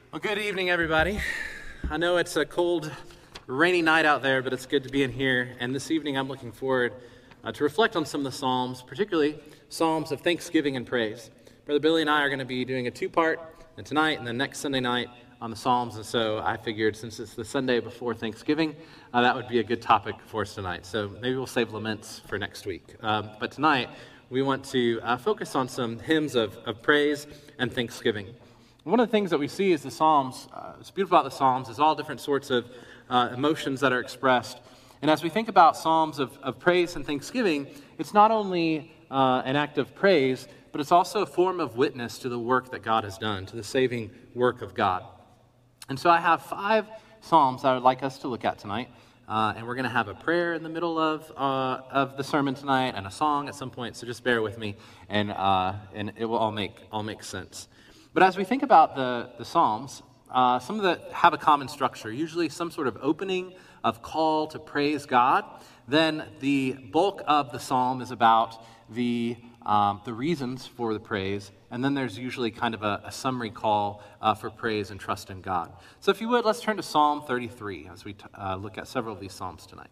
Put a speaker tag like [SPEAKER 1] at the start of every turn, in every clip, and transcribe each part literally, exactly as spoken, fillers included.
[SPEAKER 1] Well, good evening, everybody. I know it's a cold, rainy night out there, but it's good to be in here. And this evening, I'm looking forward uh, to reflect on some of the Psalms, particularly Psalms of thanksgiving and praise. Brother Billy and I are going to be doing a two-part, and tonight and then next Sunday night on the Psalms. And so I figured since it's the Sunday before Thanksgiving, uh, that would be a good topic for us tonight. So maybe we'll save laments for next week. Um, but tonight, we want to uh, focus on some hymns of, of praise and thanksgiving. One of the things that we see is the Psalms, uh, what's beautiful about the Psalms is all different sorts of uh, emotions that are expressed. And as we think about Psalms of, of praise and thanksgiving, it's not only uh, an act of praise, but it's also a form of witness to the work that God has done, to the saving work of God. And so I have five Psalms that I would like us to look at tonight. Uh, and we're going to have a prayer in the middle of uh, of the sermon tonight and a song at some point. So just bear with me, and uh, and it will all make all make sense. But as we think about the, the Psalms, uh, some of them have a common structure, usually some sort of opening of call to praise God. Then the bulk of the Psalm is about the, um, the reasons for the praise, and then there's usually kind of a, a summary call uh, for praise and trust in God. So if you would, let's turn to Psalm thirty-three as we t- uh, look at several of these Psalms tonight.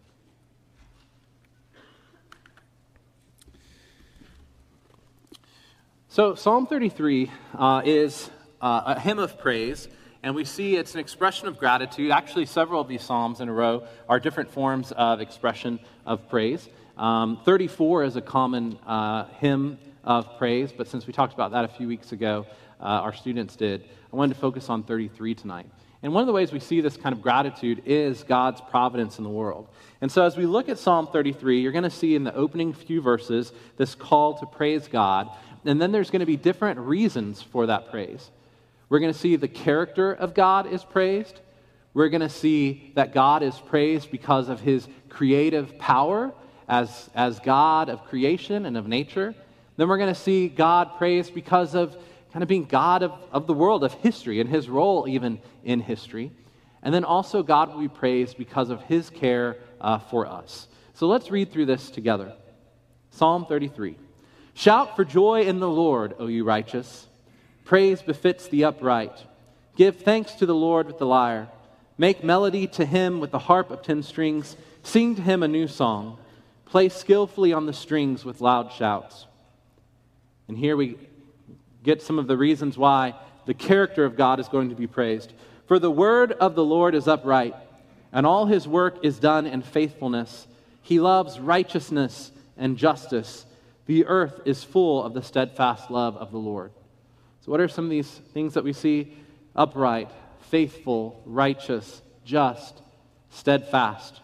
[SPEAKER 1] So Psalm thirty-three uh, is uh, a hymn of praise, and we see it's an expression of gratitude. Actually, several of these Psalms in a row are different forms of expression of praise. Um, thirty-four is a common uh, hymn of praise, but since we talked about that a few weeks ago, uh, our students did, I wanted to focus on thirty-three tonight. And one of the ways we see this kind of gratitude is God's providence in the world. And so as we look at Psalm thirty-three, you're going to see in the opening few verses this call to praise God. And then there's going to be different reasons for that praise. We're going to see the character of God is praised. We're going to see that God is praised because of his creative power as, as God of creation and of nature. Then we're going to see God praised because of kind of being God of, of the world, of history, and his role even in history. And then also God will be praised because of his care uh, for us. So let's read through this together. Psalm thirty-three. Shout for joy in the Lord, O you righteous. Praise befits the upright. Give thanks to the Lord with the lyre. Make melody to him with the harp of ten strings. Sing to him a new song. Play skillfully on the strings with loud shouts. And here we get some of the reasons why the character of God is going to be praised. For the word of the Lord is upright, and all his work is done in faithfulness. He loves righteousness and justice. The earth is full of the steadfast love of the Lord. So what are some of these things that we see? Upright, faithful, righteous, just, steadfast.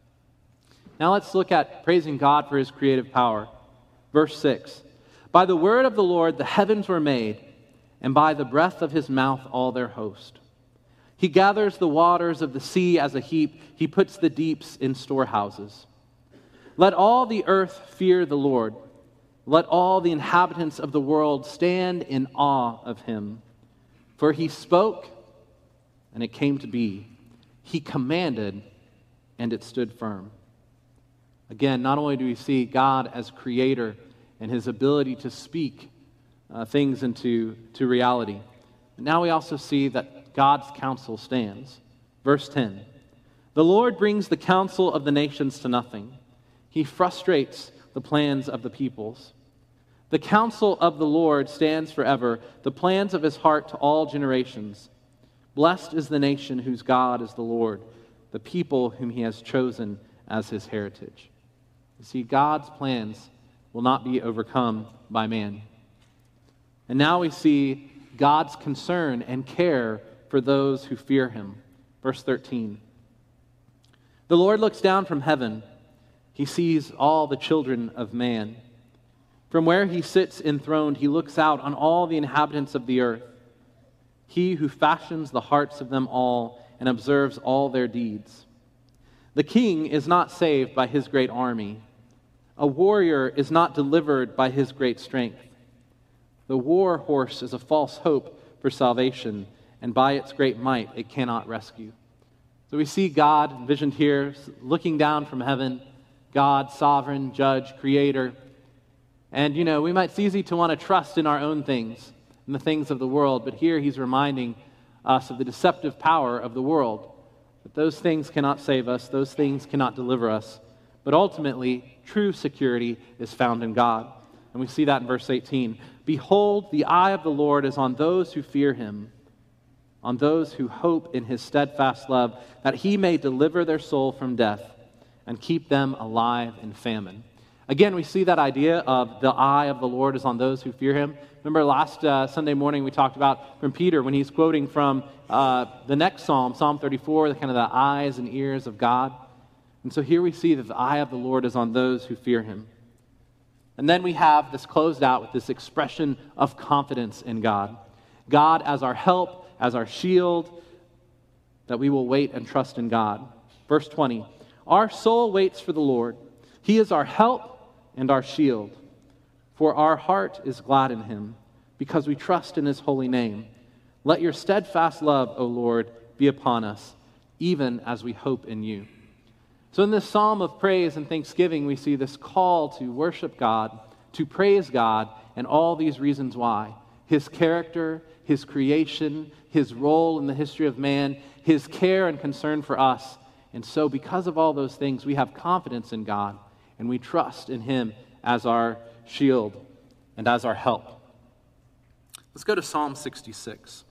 [SPEAKER 1] Now let's look at praising God for his creative power. Verse six. By the word of the Lord the heavens were made, and by the breath of his mouth all their host. He gathers the waters of the sea as a heap. He puts the deeps in storehouses. Let all the earth fear the Lord. Let all the inhabitants of the world stand in awe of him. For he spoke, and it came to be. He commanded, and it stood firm. Again, not only do we see God as creator and his ability to speak uh, things into to reality, but now we also see that God's counsel stands. Verse ten. The Lord brings the counsel of the nations to nothing. He frustrates the plans of the peoples. The counsel of the Lord stands forever, the plans of his heart to all generations. Blessed is the nation whose God is the Lord, the people whom he has chosen as his heritage. You see, God's plans will not be overcome by man. And now we see God's concern and care for those who fear him. Verse thirteen. The Lord looks down from heaven. He sees all the children of man. From where he sits enthroned, he looks out on all the inhabitants of the earth. He who fashions the hearts of them all and observes all their deeds. The king is not saved by his great army. A warrior is not delivered by his great strength. The war horse is a false hope for salvation, and by its great might it cannot rescue. So we see God envisioned here looking down from heaven, God, sovereign, judge, creator. And, you know, we might, it's easy to want to trust in our own things, in the things of the world, but here he's reminding us of the deceptive power of the world. But those things cannot save us, those things cannot deliver us. But ultimately, true security is found in God. And we see that in verse eighteen. Behold, the eye of the Lord is on those who fear him, on those who hope in his steadfast love, that he may deliver their soul from death and keep them alive in famine. Again, we see that idea of the eye of the Lord is on those who fear him. Remember last uh, Sunday morning we talked about from Peter when he's quoting from uh, the next psalm, Psalm thirty-four, the kind of the eyes and ears of God. And so here we see that the eye of the Lord is on those who fear him. And then we have this closed out with this expression of confidence in God. God as our help, as our shield, that we will wait and trust in God. Verse twenty, our soul waits for the Lord. He is our help and our shield. For our heart is glad in him, because we trust in his holy name. Let your steadfast love, O Lord, be upon us, even as we hope in you. So in this psalm of praise and thanksgiving, we see this call to worship God, to praise God, and all these reasons why. His character, his creation, his role in the history of man, his care and concern for us. And so because of all those things, we have confidence in God, and we trust in him as our shield and as our help. Let's go to Psalm sixty-six.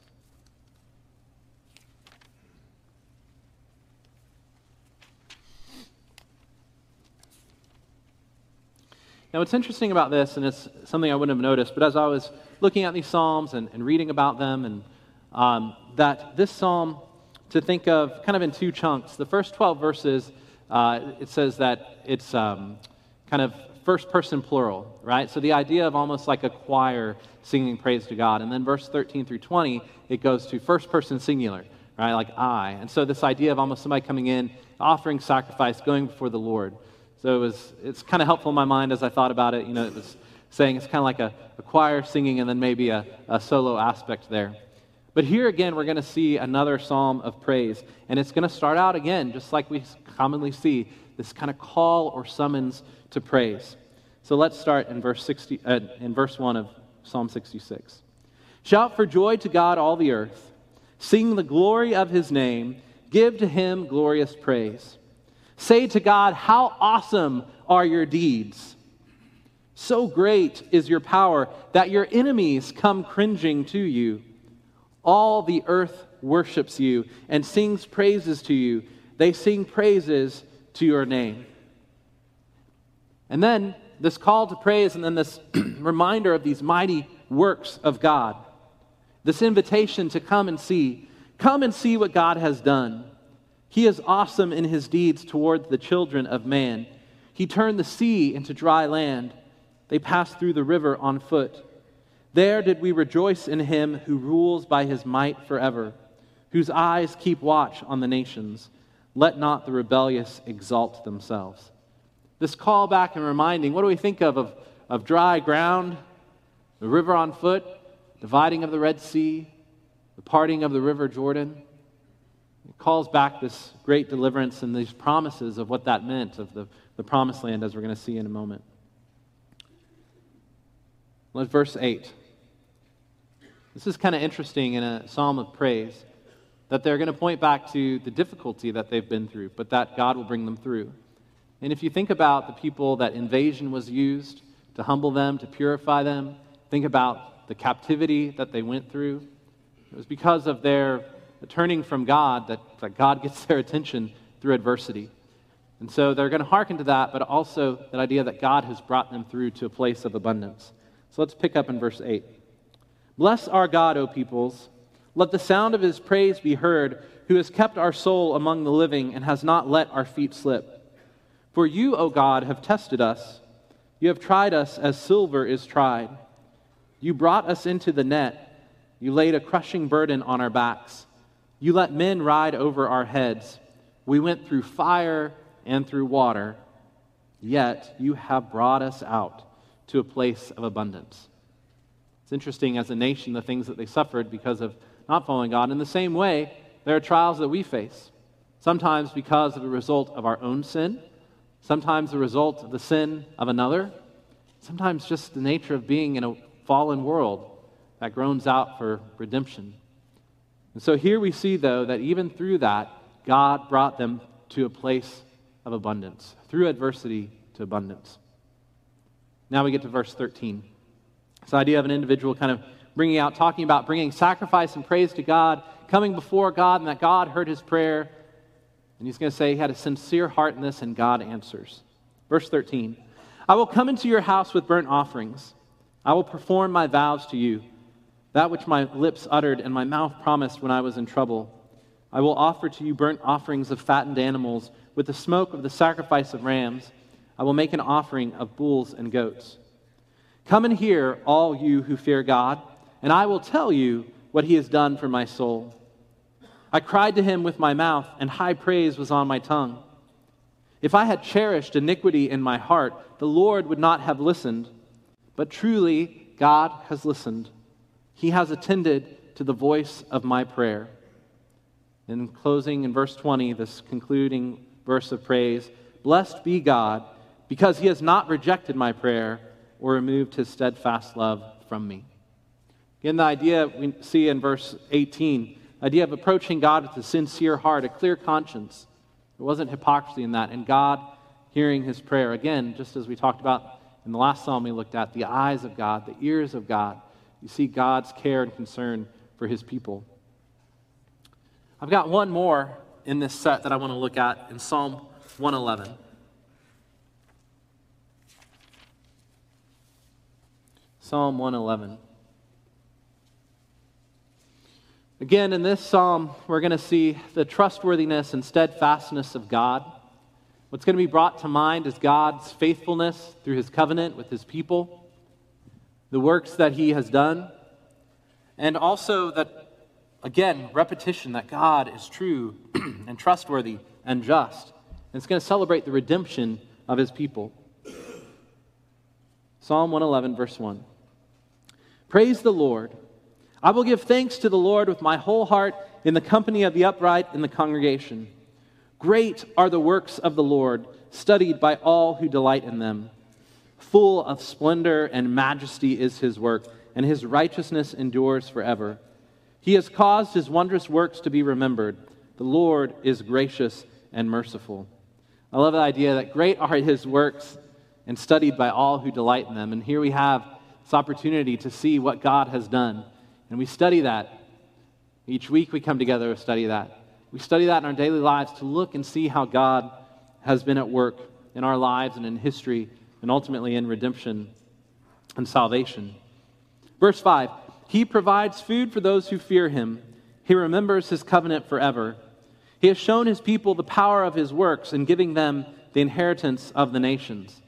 [SPEAKER 1] Now, what's interesting about this, and it's something I wouldn't have noticed, but as I was looking at these Psalms and, and reading about them, and um, that this Psalm, to think of kind of in two chunks. The first twelve verses, uh, it says that it's um, kind of first-person plural, right? So the idea of almost like a choir singing praise to God. And then verse thirteen through twenty, it goes to first-person singular, right? Like I. And so this idea of almost somebody coming in, offering sacrifice, going before the Lord. So it was, it's kind of helpful in my mind as I thought about it. You know, it was saying it's kind of like a, a choir singing and then maybe a, a solo aspect there. But here again, we're going to see another psalm of praise. And it's going to start out again, just like we commonly see, this kind of call or summons to praise. So let's start in verse sixty, uh, in verse one of Psalm sixty-six. Shout for joy to God, all the earth. Sing the glory of his name. Give to him glorious praise. Say to God, how awesome are your deeds. So great is your power that your enemies come cringing to you. All the earth worships you and sings praises to you. They sing praises to your name. And then this call to praise and then this reminder of these mighty works of God. This invitation to come and see. Come and see what God has done. He is awesome in his deeds toward the children of man. He turned the sea into dry land. They passed through the river on foot. There did we rejoice in him who rules by his might forever, whose eyes keep watch on the nations. Let not the rebellious exalt themselves. This call back and reminding, what do we think of, of of dry ground, the river on foot, dividing of the Red Sea, the parting of the river Jordan? It calls back this great deliverance and these promises of what that meant, of the, the promised land, as we're going to see in a moment. Let's verse eight. This is kind of interesting in a psalm of praise, that they're going to point back to the difficulty that they've been through, but that God will bring them through. And if you think about the people that invasion was used to humble them, to purify them, think about the captivity that they went through. It was because of their turning from God that, that God gets their attention through adversity. And so they're going to hearken to that, but also that idea that God has brought them through to a place of abundance. So let's pick up in verse eight. Bless our God, O peoples. Let the sound of his praise be heard, who has kept our soul among the living and has not let our feet slip. For you, O God, have tested us. You have tried us as silver is tried. You brought us into the net. You laid a crushing burden on our backs. You let men ride over our heads. We went through fire and through water, yet you have brought us out to a place of abundance. It's interesting, as a nation, the things that they suffered because of not following God. In the same way, there are trials that we face, sometimes because of the result of our own sin, sometimes the result of the sin of another, sometimes just the nature of being in a fallen world that groans out for redemption. And so here we see, though, that even through that, God brought them to a place of abundance, through adversity to abundance. Now we get to verse thirteen. This idea of an individual kind of bringing out, talking about bringing sacrifice and praise to God, coming before God, and that God heard his prayer. And he's going to say he had a sincere heart in this, and God answers. Verse thirteen, I will come into your house with burnt offerings. I will perform my vows to you, that which my lips uttered and my mouth promised when I was in trouble. I will offer to you burnt offerings of fattened animals with the smoke of the sacrifice of rams. I will make an offering of bulls and goats. Come and hear, all you who fear God, and I will tell you what he has done for my soul. I cried to him with my mouth, and high praise was on my tongue. If I had cherished iniquity in my heart, the Lord would not have listened. But truly, God has listened. He has attended to the voice of my prayer. In closing, in verse twenty, this concluding verse of praise, blessed be God, because he has not rejected my prayer or removed his steadfast love from me. Again, the idea we see in verse eighteen, the idea of approaching God with a sincere heart, a clear conscience. There wasn't hypocrisy in that, and God hearing his prayer. Again, just as we talked about in the last psalm we looked at, the eyes of God, the ears of God. You see God's care and concern for his people. I've got one more in this set that I want to look at in Psalm one eleven. Psalm one eleven. Again, in this psalm, we're going to see the trustworthiness and steadfastness of God. What's going to be brought to mind is God's faithfulness through his covenant with his people, the works that he has done, and also that, again, repetition that God is true and trustworthy and just. And it's going to celebrate the redemption of his people. Psalm one eleven, verse one. Praise the Lord. I will give thanks to the Lord with my whole heart in the company of the upright in the congregation. Great are the works of the Lord, studied by all who delight in them. Full of splendor and majesty is his work, and his righteousness endures forever. He has caused his wondrous works to be remembered. The Lord is gracious and merciful. I love the idea that great are his works and studied by all who delight in them. And here we have this opportunity to see what God has done. And we study that. Each week we come together to study that. We study that in our daily lives to look and see how God has been at work in our lives and in history and ultimately in redemption and salvation. Verse five, he provides food for those who fear him. He remembers his covenant forever. He has shown his people the power of his works in giving them the inheritance of the nations.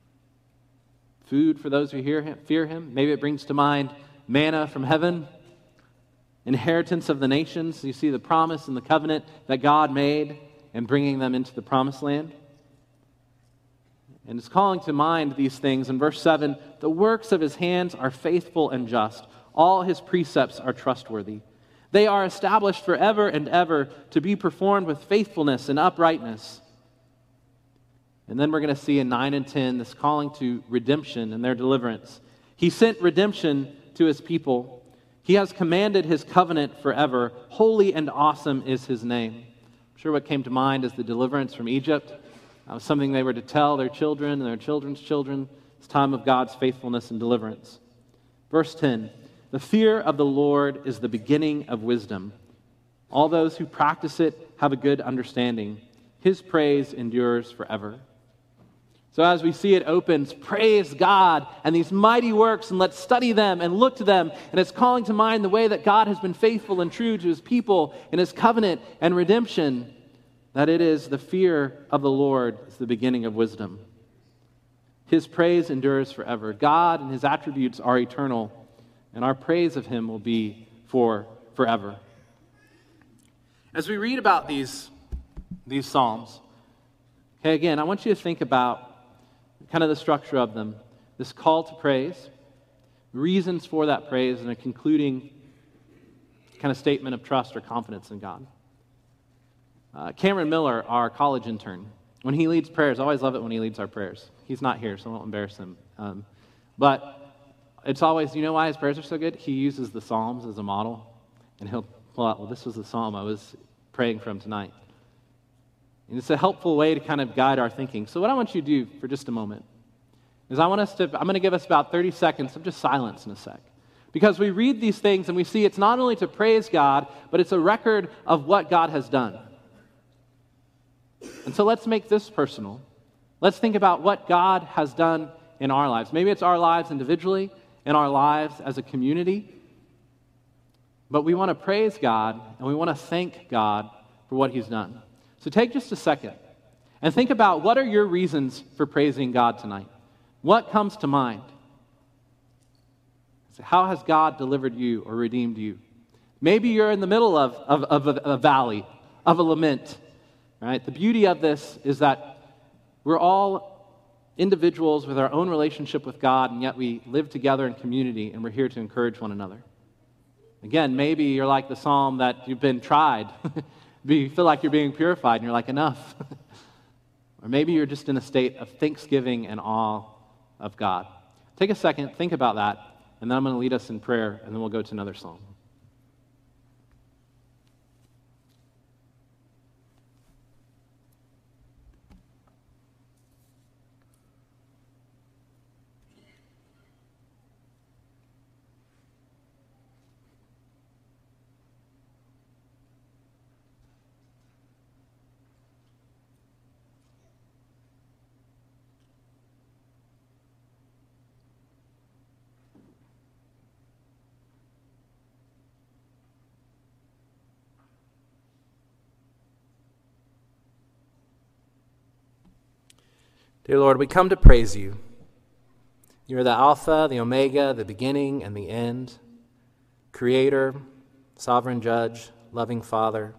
[SPEAKER 1] Food for those who hear him, fear him. Maybe it brings to mind manna from heaven, inheritance of the nations. You see the promise and the covenant that God made and bringing them into the promised land. And it's calling to mind these things. In verse seven, the works of his hands are faithful and just. All his precepts are trustworthy. They are established forever and ever to be performed with faithfulness and uprightness. And then we're going to see in nine and ten this calling to redemption and their deliverance. He sent redemption to his people. He has commanded his covenant forever. Holy and awesome is his name. I'm sure what came to mind is the deliverance from Egypt. That was something they were to tell their children and their children's children. It's time of God's faithfulness and deliverance. Verse ten, the fear of the Lord is the beginning of wisdom. All those who practice it have a good understanding. His praise endures forever. So as we see it opens, praise God and these mighty works, and let's study them and look to them. And it's calling to mind the way that God has been faithful and true to his people in his covenant and redemption, that it is the fear of the Lord is the beginning of wisdom. His praise endures forever. God and his attributes are eternal, and our praise of him will be for forever. As we read about these, these Psalms, okay, again, I want you to think about kind of the structure of them. This call to praise, reasons for that praise, and a concluding kind of statement of trust or confidence in God. Uh, Cameron Miller, our college intern, when he leads prayers, I always love it when he leads our prayers. He's not here, so I won't embarrass him. Um, but it's always, you know why his prayers are so good? He uses the Psalms as a model, and he'll well, this was the psalm I was praying from tonight. And it's a helpful way to kind of guide our thinking. So what I want you to do for just a moment is I want us to, I'm going to give us about thirty seconds of just silence in a sec. Because we read these things and we see it's not only to praise God, but it's a record of what God has done. And so let's make this personal. Let's think about what God has done in our lives. Maybe it's our lives individually, in our lives as a community. But we want to praise God and we want to thank God for what He's done. So take just a second and think about what are your reasons for praising God tonight? What comes to mind? How has God delivered you or redeemed you? Maybe you're in the middle of, of, of a, a valley, of a lament. Right? The beauty of this is that we're all individuals with our own relationship with God, and yet we live together in community, and we're here to encourage one another. Again, maybe you're like the psalm that you've been tried. You feel like you're being purified, and you're like, enough. Or maybe you're just in a state of thanksgiving and awe of God. Take a second, think about that. And then I'm going to lead us in prayer, and then we'll go to another psalm. Dear Lord, we come to praise you. You are the Alpha, the Omega, the beginning and the end, Creator, Sovereign Judge, loving Father.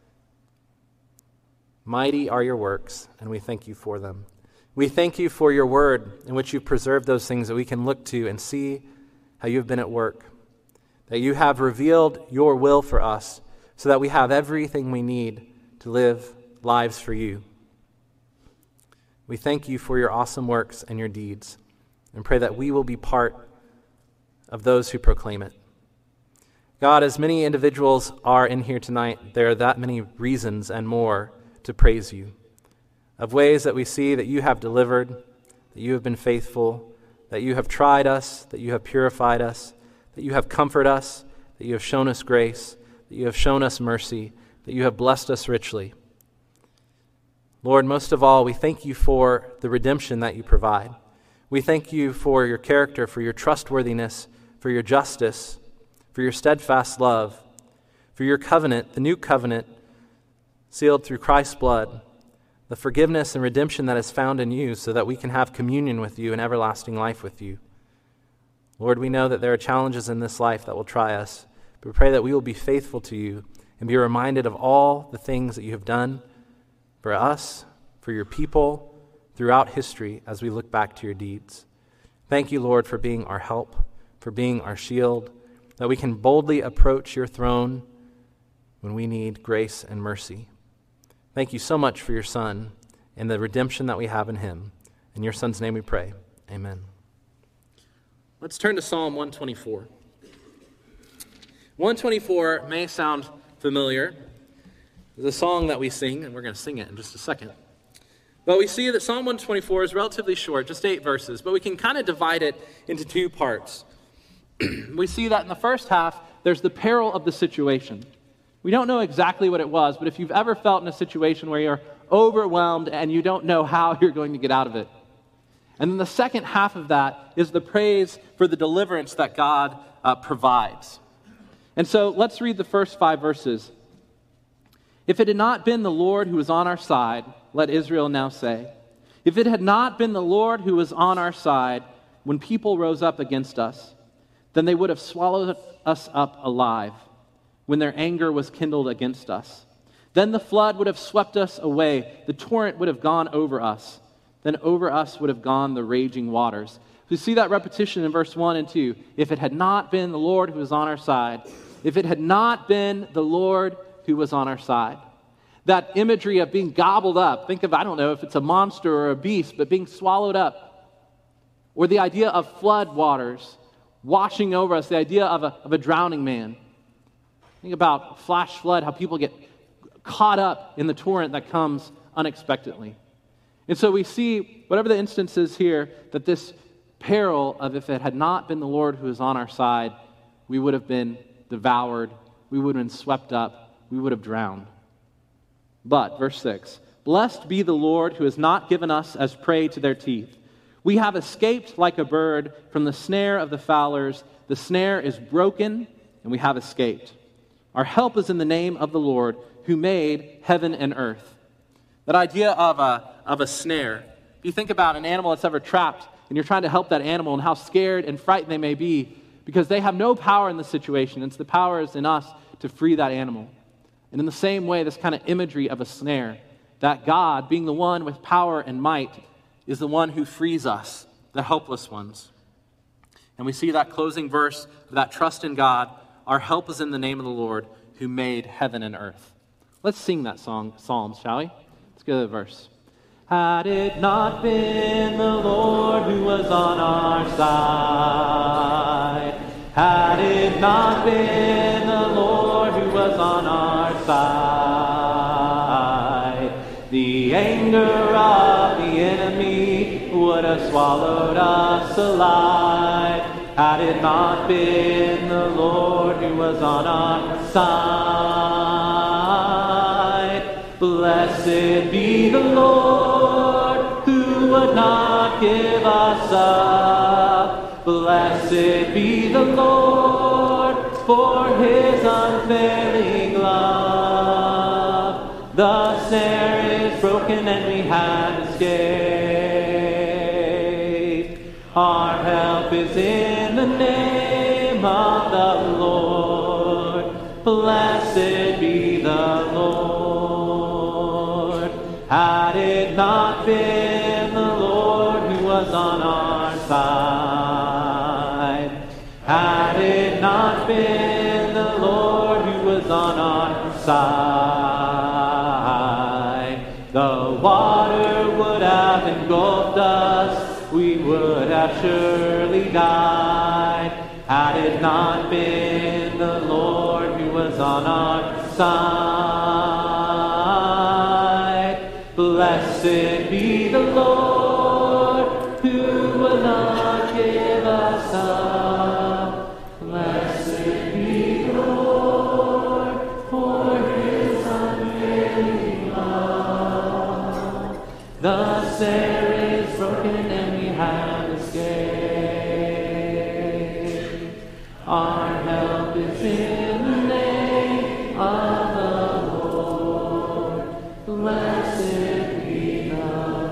[SPEAKER 1] Mighty are your works, and we thank you for them. We thank you for your word in which you've preserved those things that we can look to and see how you've been at work, that you have revealed your will for us so that we have everything we need to live lives for you. We thank you for your awesome works and your deeds, and pray that we will be part of those who proclaim it. God, as many individuals are in here tonight, there are that many reasons and more to praise you, of ways that we see that you have delivered, that you have been faithful, that you have tried us, that you have purified us, that you have comforted us, that you have shown us grace, that you have shown us mercy, that you have blessed us richly. Lord, most of all, we thank you for the redemption that you provide. We thank you for your character, for your trustworthiness, for your justice, for your steadfast love, for your covenant, the new covenant sealed through Christ's blood, the forgiveness and redemption that is found in you so that we can have communion with you and everlasting life with you. Lord, we know that there are challenges in this life that will try us, but we pray that we will be faithful to you and be reminded of all the things that you have done for us, for your people, throughout history as we look back to your deeds. Thank you, Lord, for being our help, for being our shield, that we can boldly approach your throne when we need grace and mercy. Thank you so much for your Son and the redemption that we have in him. In your Son's name we pray. Amen. Let's turn to Psalm one twenty-four. one twenty-four may sound familiar. It's a song that we sing, and we're going to sing it in just a second. But we see that Psalm one twenty-four is relatively short, just eight verses, but we can kind of divide it into two parts. We see that in the first half, there's the peril of the situation. We don't know exactly what it was, but if you've ever felt in a situation where you're overwhelmed and you don't know how you're going to get out of it. And then the second half of that is the praise for the deliverance that God uh, provides. And so let's read the first five verses. If it had not been the Lord who was on our side, let Israel now say, if it had not been the Lord who was on our side when people rose up against us, then they would have swallowed us up alive when their anger was kindled against us. Then the flood would have swept us away. The torrent would have gone over us. Then over us would have gone the raging waters. We see that repetition in verse one and two. If it had not been the Lord who was on our side, if it had not been the Lord who was on our side. That imagery of being gobbled up. Think of, I don't know if it's a monster or a beast, but being swallowed up. Or the idea of flood waters washing over us, the idea of a, of a drowning man. Think about flash flood, how people get caught up in the torrent that comes unexpectedly. And so we see, whatever the instance is here, that this peril of if it had not been the Lord who is on our side, we would have been devoured, we would have been swept up, we would have drowned. But, verse six, blessed be the Lord who has not given us as prey to their teeth. We have escaped like a bird from the snare of the fowlers. The snare is broken, and we have escaped. Our help is in the name of the Lord who made heaven and earth. That idea of a, of a snare. If you think about an animal that's ever trapped, and you're trying to help that animal and how scared and frightened they may be, because they have no power in the situation. It's the power is in us to free that animal. And in the same way, this kind of imagery of a snare, that God, being the one with power and might, is the one who frees us, the helpless ones. And we see that closing verse of that trust in God. Our help is in the name of the Lord who made heaven and earth. Let's sing that song, Psalms, shall we? Let's go to the verse. Had it not been the Lord who was on our side, had it not been the Lord who was on our side, the anger of the enemy would have swallowed us alive. Had it not been the Lord who was on our side, blessed be the Lord who would not give us up. Blessed be the Lord for his unfailing love. The snare is broken and we have escaped. Our help is in the name of the Lord. Blessed be the Lord. Had it not been the Lord who was on our side, had it not been the Lord who was on our side, the water would have engulfed us, we would have surely died. Had it not been the Lord who was on our side, blessed be the Lord who will not give us up. Blessed be the Lord for his unfailing love. The snare is broken and we have escaped. Our help is in the name of the Lord. Blessed be the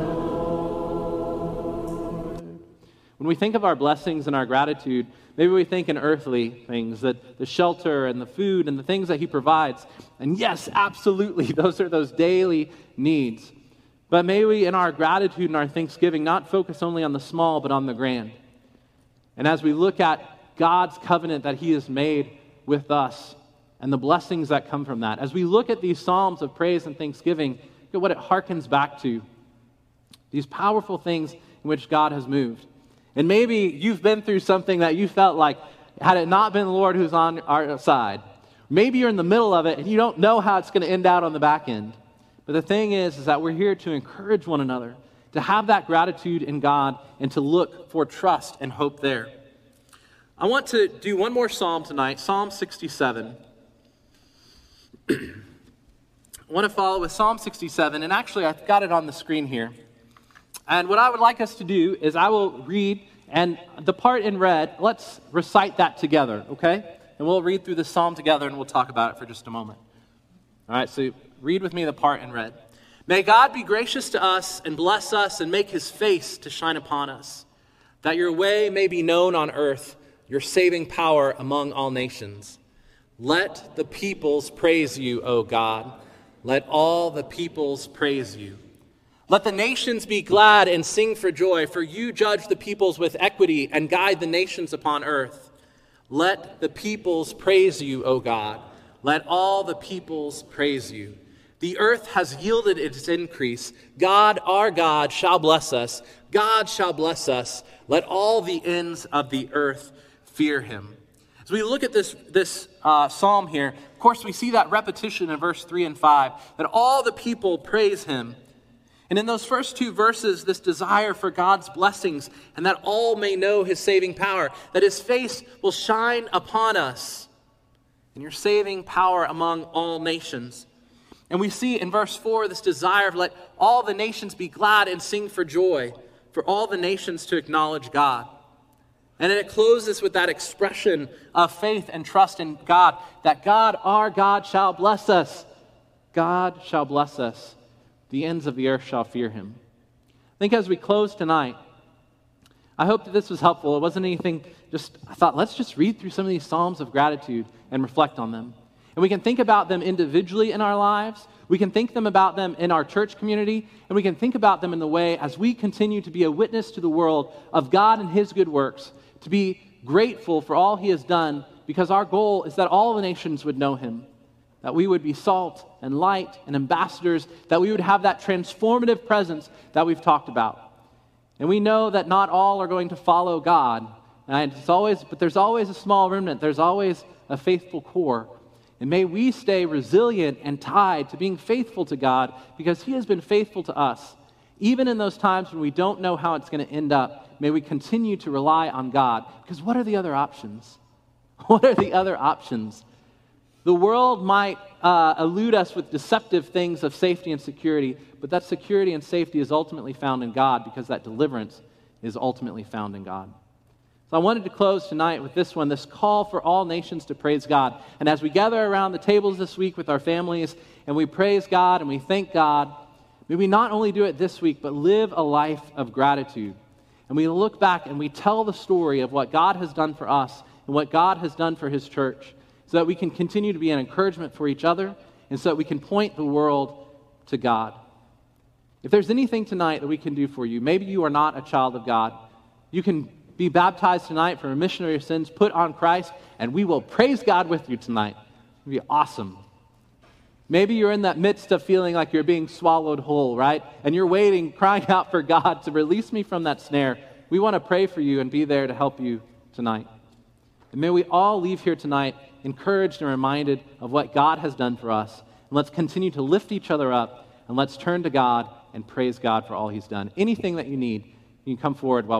[SPEAKER 1] Lord. When we think of our blessings and our gratitude, maybe we think in earthly things, that the shelter and the food and the things that he provides. And yes, absolutely, those are those daily needs. But may we, in our gratitude and our thanksgiving, not focus only on the small, but on the grand. And as we look at God's covenant that he has made with us and the blessings that come from that, as we look at these psalms of praise and thanksgiving, look at what it harkens back to. These powerful things in which God has moved. And maybe you've been through something that you felt like, had it not been the Lord who's on our side. Maybe you're in the middle of it and you don't know how it's going to end out on the back end. But the thing is, is that we're here to encourage one another, to have that gratitude in God and to look for trust and hope there. I want to do one more psalm tonight, Psalm sixty-seven. I want to follow with Psalm sixty-seven, and actually I've got it on the screen here. And what I would like us to do is I will read, and the part in red, let's recite that together, okay? And we'll read through the psalm together and we'll talk about it for just a moment. All right, so read with me the part in red. May God be gracious to us and bless us and make his face to shine upon us, that your way may be known on earth, your saving power among all nations. Let the peoples praise you, O God. Let all the peoples praise you. Let the nations be glad and sing for joy, for you judge the peoples with equity and guide the nations upon earth. Let the peoples praise you, O God. Let all the peoples praise you. The earth has yielded its increase. God, our God, shall bless us. God shall bless us. Let all the ends of the earth fear him. As As we look at this, this uh, psalm here, of course, we see that repetition in verse three and five, that all the people praise him. And in those first two verses, this desire for God's blessings and that all may know his saving power, that his face will shine upon us and your saving power among all nations. And we see in verse four this desire of let all the nations be glad and sing for joy, for all the nations to acknowledge God. And then it closes with that expression of faith and trust in God, that God, our God, shall bless us. God shall bless us. The ends of the earth shall fear him. I think as we close tonight, I hope that this was helpful. It wasn't anything just, I thought, let's just read through some of these Psalms of gratitude and reflect on them. And we can think about them individually in our lives. We can think them about them in our church community. And we can think about them in the way as we continue to be a witness to the world of God and his good works, to be grateful for all he has done, because our goal is that all the nations would know him, that we would be salt and light and ambassadors, that we would have that transformative presence that we've talked about. And we know that not all are going to follow God, and it's always, but there's always a small remnant, there's always a faithful core. And may we stay resilient and tied to being faithful to God, because he has been faithful to us. Even in those times when we don't know how it's going to end up, may we continue to rely on God, because what are the other options? What are the other options? The world might uh, elude us with deceptive things of safety and security, but that security and safety is ultimately found in God, because that deliverance is ultimately found in God. So I wanted to close tonight with this one, this call for all nations to praise God. And as we gather around the tables this week with our families, and we praise God and we thank God, may we not only do it this week, but live a life of gratitude. And we look back and we tell the story of what God has done for us and what God has done for his church, so that we can continue to be an encouragement for each other, and so that we can point the world to God. If there's anything tonight that we can do for you, maybe you are not a child of God, you can be baptized tonight for remission of your sins, put on Christ, and we will praise God with you tonight. It'll be awesome. Maybe you're in that midst of feeling like you're being swallowed whole, right? And you're waiting, crying out for God to release me from that snare. We want to pray for you and be there to help you tonight. And may we all leave here tonight encouraged and reminded of what God has done for us. And let's continue to lift each other up, and let's turn to God and praise God for all he's done. Anything that you need, you can come forward while